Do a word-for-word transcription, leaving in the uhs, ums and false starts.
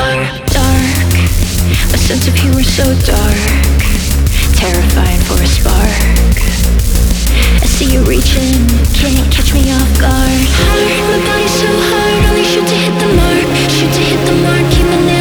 Dark, a sense of humor so dark, terrifying for a spark. I see you reaching, can't catch me off guard. Hard, my body's so hard, only shoot to hit the mark, shoot to hit the mark, keep it